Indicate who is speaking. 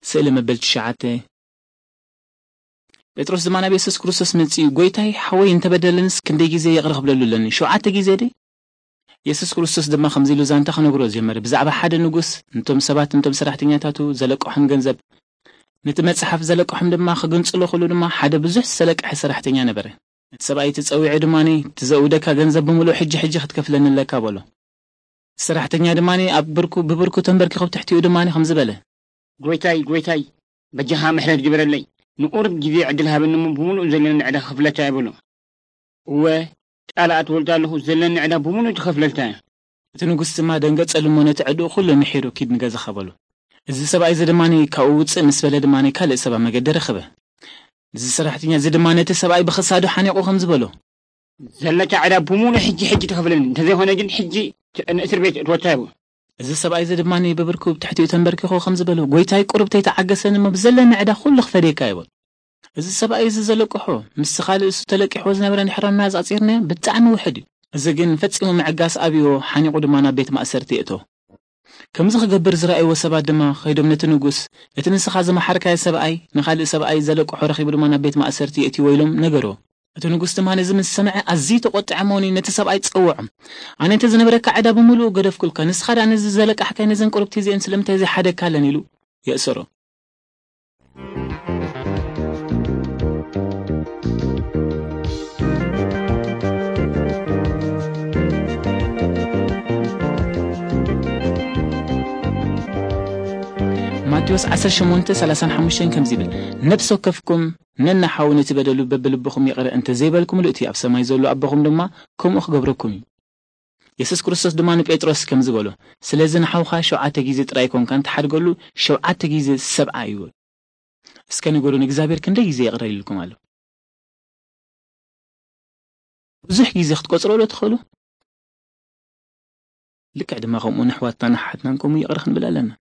Speaker 1: سئل مبل تشعته بطرس زمان بيسوس كروسوس منسي قويتاي حوي انت بدلنس كندي جيزي يغرق بلولن شوعته جيزي دي يسوس كروسوس دما خمزي لو زانتا خنغرو جمر بزعبه حد نغوس انتم سبات انتم سراحتኛታቱ ዘለቀحم ገንዘብ ነቲ መጽሐፍ ዘለቀحم ድማ ክግንጽሎ خلو ድማ ሓደ ብዙሕ ሰለቀ ሰራሕተኛ ነበረ ሰብኣይ ተጸዊዑ ድማኒ ትዘውደካ ገንዘብ ብምሉ ሕጂ ክትከፍለኒ ለካ በሎ ሰራሕተኛ ድማኒ ኣብ ብብርኩ ተንበርኪ ትሕቲኡ ድማኒ ከም ዝበለ
Speaker 2: ጎይታይ በጀኻ ምሕረት ግብረለይ ንቁርብ ጊዜ ዕድል ሃብኒ ብምሉ ዘለና ዕዳ ክፍለታ ይብሎ ጣላኣት ወልዳለሁ ዘለና ዕዳ ብምሉ ትከፍለልታ
Speaker 1: እቲ ንጉስ ድማ ደንገጸሉ ነቲ ዕድኡ ኩሉ ምሒሩ ኪድ ንገዛ ኸበሉ እዚ ሰብኣይ ዝድማኒ ካብ ውጽእ ምስ በለ ድማኒ ካልእ ሰባ መገደረ ኸበ እዚ ሰራሕተኛ ዝድማኒ እቲ ሰብኣይ ብኽሳዱ ሓኒቑ ከም ዝበሎ
Speaker 2: ዘለታ ዕዳ ብምሉ ሕጂ ትከፍለኒ እንተዘይኾነ ግን ሕጂ እስር ቤት እትወታ ይብሎ
Speaker 1: እዚ ሰብኣይ ዝድማኒ ብብርኩ ትሕቲኡ ተንበርኪኹ ከም ዝበሎ ጎይታይ ቁርብተይ ተዓገሰኒ ብዘለኒ ዕዳ ኩሉ ክፈደካ ይብሎ እዚ ሰብኣይ ዘለቀሖ ምስ ካልእ እሱ ተለቂሕዎ ዝነበረ ንሕራና ዛጺርና ብጣዕሚ ውሕድ እዚ ግን ፈጺሙ መዕጋስ ኣብዮ ሓኒቑ ድማ ናብ ቤት ማእሰርቲ እቶ ከምዚ ክገብር ዝረኣይዎ ሰባት ድማ ኸይዶም ነቲ ንጉስ እቲ ንስኻ ዝመሓርካይ ሰብኣይ ንኻልእ ሰብኣይ ዘለቀሖ ረኺቡ ድማ ናብ ቤት ማእሰርቲ እትይዎ ኢሎም ነገሮ እቲ ንጉስ ድማ ነዚ ምስ ሰምዐ ኣዝዩ ተቆጥዐ መሆኒ ነቲ ሰብኣይ ጸውዖ ኣነ እንተ ዝነበረካ ዕዳ ብምሉእ ገደፍኩልካ ንስኻ ዳ ነዚ ዘለቃሕካይ ነዘን ቁርብቲ እዚአን ስለምንታይ ዘይሓደካ ኣለን ኢሉ የእሰሮ ማቴዎስ 18:35 ከም ዝብል ነፍስ ወከፍኩም ነናሓው ነቲ በደሉ በብልብኹም ይቕረ እንተ ዘይበልኩም ልእቲ ኣብ ሰማይ ዘሎ ኣቦኹም ድማ ከምኡ ክገብረኩም እዩ ኢየሱስ ክርስቶስ ድማ ንጴጥሮስ ከም ዝበሎ ስለዚ ንሓውኻ 7 ጊዜ ጥራይ ኮንካ እንተሓድገሉ 7 ጊዜ 70 እዩ እስከ ንገሩ ንእግዚአብሔር ክንደይ ጊዜ ይቕረ ኢልኩም ኣሎ ብዙሕ ጊዜ ክትቆጽረሉ ትኽእሉ ልክዕ ድማ ከምኡ ንሕዋትና ንሓትናን ከምኡ ይቕረ ክንብል ኣለና